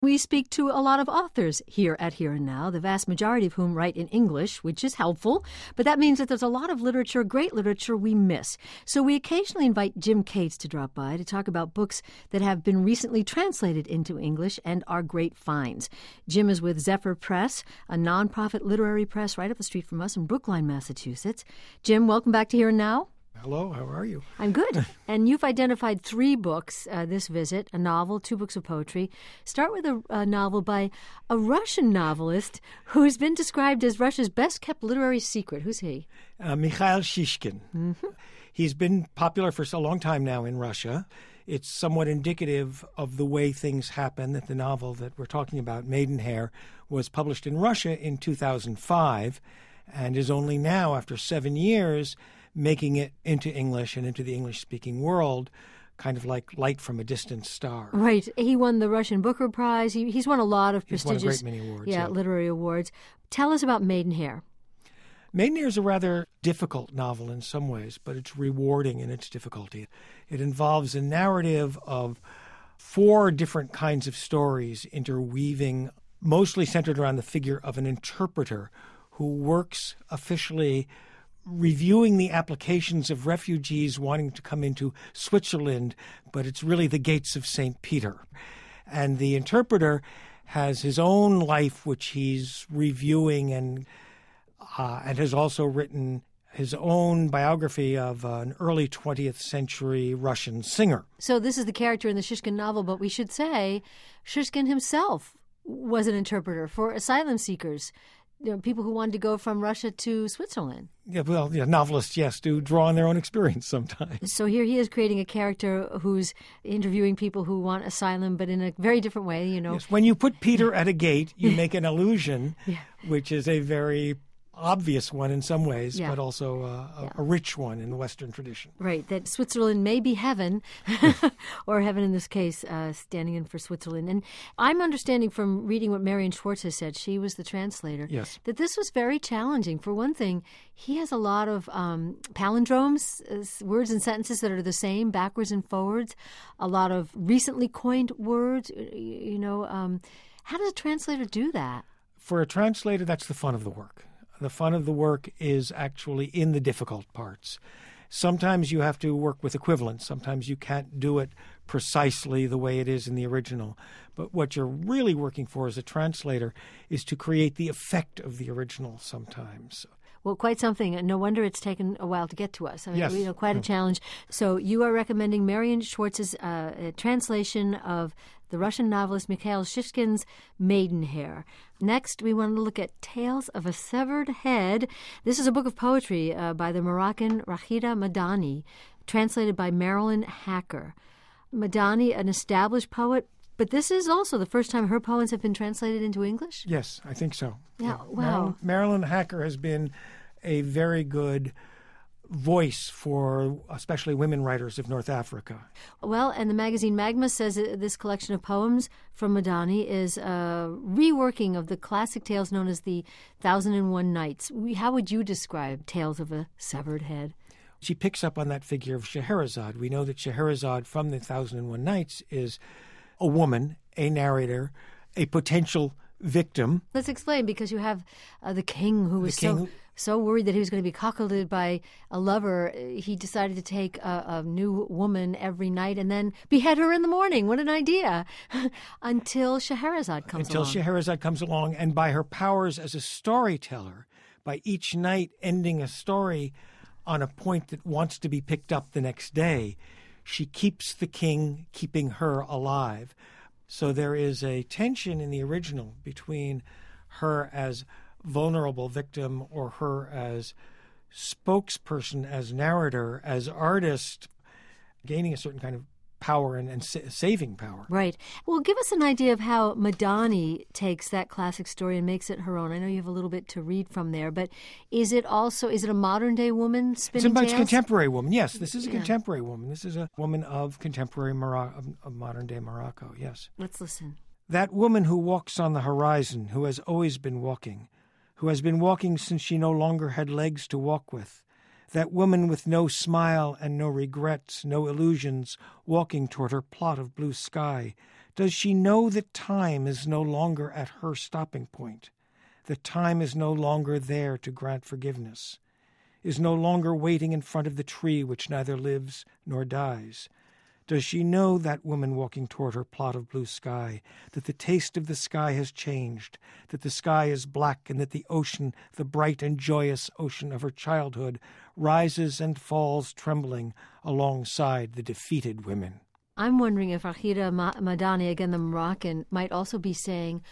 We speak to a lot of authors here at Here and Now, the vast majority of whom write in English, which is helpful, but that means that there's a lot of literature, great literature, we miss. So we occasionally invite Jim Cates to drop by to talk about books that have been recently translated into English and are great finds. Jim is with Zephyr Press, a nonprofit literary press right up the street from us in Brookline, Massachusetts. Jim, welcome back to Here and Now. Hello, how are you? I'm good. And you've identified 3 books this visit, a novel, 2 books of poetry. Start with a novel by a Russian novelist who's been described as Russia's best-kept literary secret. Who's he? Mikhail Shishkin. Mm-hmm. He's been popular for a long time now in Russia. It's somewhat indicative of the way things happen that the novel that we're talking about, Maidenhair, was published in Russia in 2005 and is only now, after 7 years, making it into English and into the English-speaking world, kind of like light from a distant star. Right. He won the Russian Booker Prize. He's won a lot of prestigious He's won a great many awards, yeah, literary awards. Tell us about Maidenhair. Maidenhair is a rather difficult novel in some ways, but it's rewarding in its difficulty. It involves a narrative of 4 different kinds of stories interweaving, mostly centered around the figure of an interpreter who works officially reviewing the applications of refugees wanting to come into Switzerland, but it's really the gates of St. Peter. And the interpreter has his own life, which he's reviewing, and has also written his own biography of an early 20th century Russian singer. So this is the character in the Shishkin novel, but we should say Shishkin himself was an interpreter for asylum seekers, people who wanted to go from Russia to Switzerland. Yeah, well, novelists, yes, do draw on their own experience sometimes. So here he is creating a character who's interviewing people who want asylum, but in a very different way, Yes, when you put Peter at a gate, you make an allusion, which is a very obvious one in some ways, but also a rich one in the Western tradition. Right, that Switzerland may be heaven, or heaven in this case, standing in for Switzerland. And I'm understanding from reading what Marion Schwartz has said, she was the translator, that this was very challenging. For one thing, he has a lot of palindromes, words and sentences that are the same, backwards and forwards, a lot of recently coined words. How does a translator do that? For a translator, that's the fun of the work. The fun of the work is actually in the difficult parts. Sometimes you have to work with equivalents. Sometimes you can't do it precisely the way it is in the original. But what you're really working for as a translator is to create the effect of the original sometimes. Well, quite something. No wonder it's taken a while to get to us. Yes. Quite a challenge. So you are recommending Marion Schwartz's translation of the Russian novelist Mikhail Shishkin's Maidenhair. Next, we want to look at Tales of a Severed Head. This is a book of poetry by the Moroccan Rachida Madani, translated by Marilyn Hacker. Madani, an established poet, but this is also the first time her poems have been translated into English? Yes, I think so. Yeah. Wow. Marilyn Hacker has been a very good voice for especially women writers of North Africa. Well, and the magazine Magma says that this collection of poems from Madani is a reworking of the classic tales known as the 1001 Nights. How would you describe Tales of a Severed Head? She picks up on that figure of Scheherazade. We know that Scheherazade from the 1001 Nights is a woman, a narrator, a potential victim. Let's explain, because you have the king who was so worried that he was going to be cuckolded by a lover. He decided to take a new woman every night and then behead her in the morning. What an idea. Until Scheherazade comes along. Until Scheherazade comes along, and by her powers as a storyteller, by each night ending a story on a point that wants to be picked up the next day, she keeps the king, keeping her alive. So there is a tension in the original between her as vulnerable victim or her as spokesperson, as narrator, as artist, gaining a certain kind of power and saving power. Right. Well, give us an idea of how Madani takes that classic story and makes it her own. I know you have a little bit to read from there, but is it a modern-day woman spinning tales? It's a contemporary woman, yes. This is a contemporary woman. This is a woman of contemporary of modern-day Morocco, yes. Let's listen. That woman who walks on the horizon, who has always been walking, who has been walking since she no longer had legs to walk with, that woman with no smile and no regrets, no illusions, walking toward her plot of blue sky, Does she know that time is no longer at her stopping point? That time is no longer there to grant forgiveness? Is no longer waiting in front of the tree which neither lives nor dies? Does she know, that woman walking toward her plot of blue sky, that the taste of the sky has changed, that the sky is black, and that the ocean, the bright and joyous ocean of her childhood, rises and falls trembling alongside the defeated women? I'm wondering if Rahira Madani, again the Moroccan, might also be saying,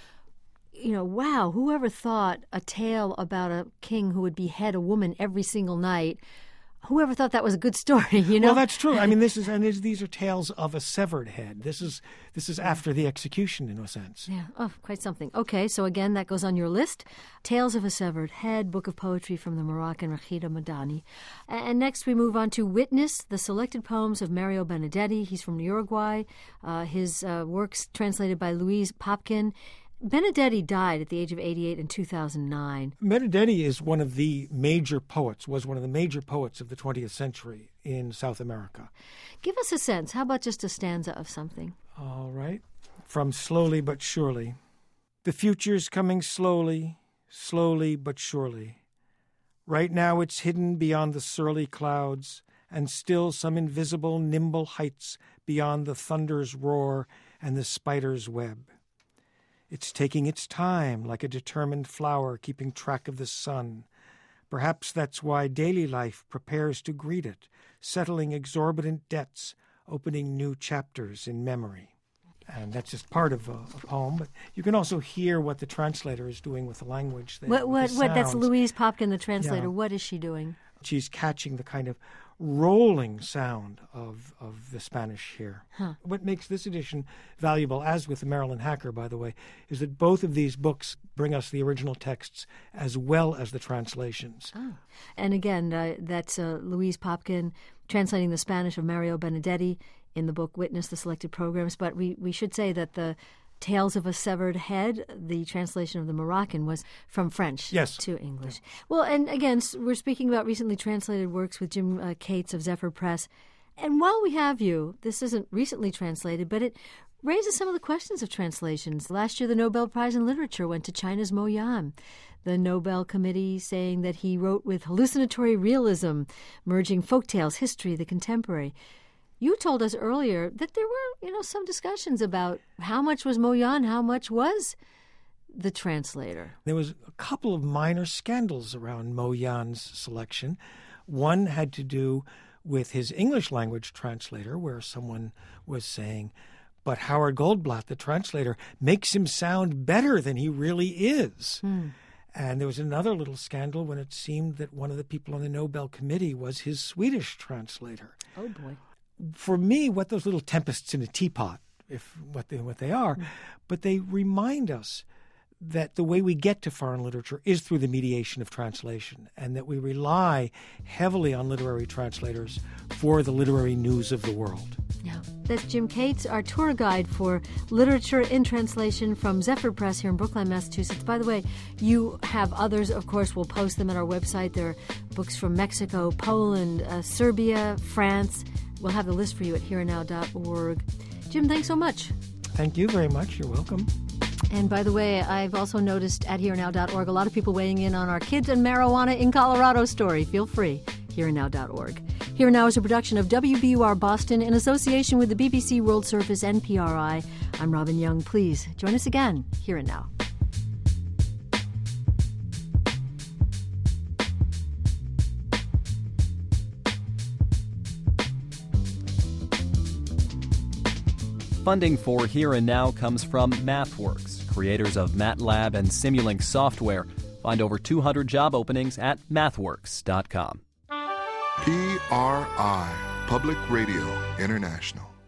wow, whoever thought a tale about a king who would behead a woman every single night, whoever thought that was a good story, Well, that's true. I mean, these are tales of a severed head. This is after the execution, in a sense. Yeah. Oh, quite something. Okay, so again, that goes on your list. Tales of a Severed Head, book of poetry from the Moroccan Rahira Madani. And next we move on to Witness, the selected poems of Mario Benedetti. He's from Uruguay. His works translated by Louise Popkin. Benedetti died at the age of 88 in 2009. Benedetti is one of the major poets, was one of the major poets of the 20th century in South America. Give us a sense. How about just a stanza of something? All right. From Slowly But Surely. The future's coming slowly, slowly but surely. Right now it's hidden beyond the surly clouds, and still some invisible, nimble heights beyond the thunder's roar and the spider's web. It's taking its time like a determined flower keeping track of the sun. Perhaps that's why daily life prepares to greet it, settling exorbitant debts, opening new chapters in memory. And that's just part of a poem, but you can also hear what the translator is doing with the language. What? That's Louise Popkin, the translator. Yeah. What is she doing? She's catching the kind of rolling sound of the Spanish here. Huh. What makes this edition valuable, as with the Marilyn Hacker, by the way, is that both of these books bring us the original texts as well as the translations. Oh. And again, that's Louise Popkin translating the Spanish of Mario Benedetti in the book Witness, the Selected Programs. But we should say that the Tales of a Severed Head, the translation of the Moroccan, was from French to English. Yeah. Well, and again, we're speaking about recently translated works with Jim Cates of Zephyr Press. And while we have you, this isn't recently translated, but it raises some of the questions of translations. Last year, the Nobel Prize in Literature went to China's Mo Yan, the Nobel Committee saying that he wrote with hallucinatory realism, merging folktales, history, the contemporary. You told us earlier that there were, some discussions about how much was Mo Yan, how much was the translator. There was a couple of minor scandals around Mo Yan's selection. One had to do with his English language translator, where someone was saying, but Howard Goldblatt, the translator, makes him sound better than he really is. And there was another little scandal when it seemed that one of the people on the Nobel Committee was his Swedish translator. Oh, boy. For me, what those little tempests in a teapot, what they are, but they remind us that the way we get to foreign literature is through the mediation of translation, and that we rely heavily on literary translators for the literary news of the world. Yeah. That's Jim Cates, our tour guide for Literature in Translation from Zephyr Press here in Brookline, Massachusetts. By the way, you have others, of course. We'll post them at our website. There are books from Mexico, Poland, Serbia, France. We'll have the list for you at hereandnow.org. Jim, thanks so much. Thank you very much. You're welcome. And by the way, I've also noticed at hereandnow.org a lot of people weighing in on our Kids and Marijuana in Colorado story. Feel free, hereandnow.org. Here and Now is a production of WBUR Boston in association with the BBC World Service and PRI. I'm Robin Young. Please join us again, Here and Now. Funding for Here and Now comes from MathWorks, creators of MATLAB and Simulink software. Find over 200 job openings at mathworks.com. PRI, Public Radio International.